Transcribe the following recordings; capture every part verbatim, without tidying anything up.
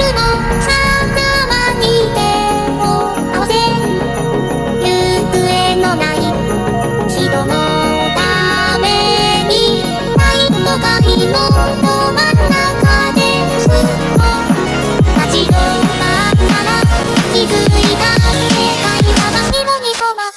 の狭間に手を合わせ行方のない人のためにない都会のど真ん中ですと立ち止まったら気づいた世界は真っ白に染まった。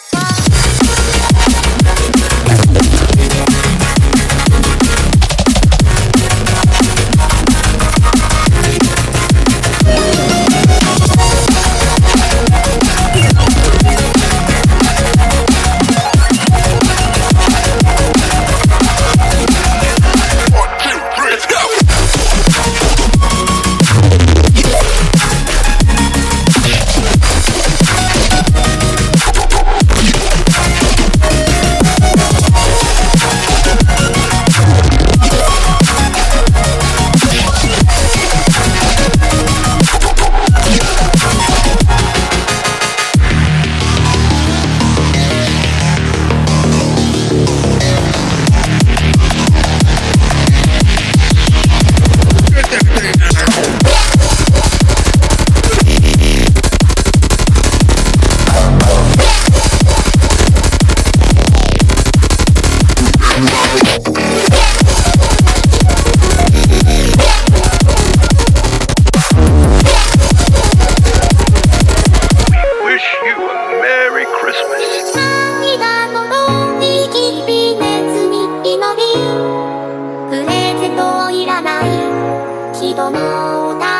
プレゼントいらない人の歌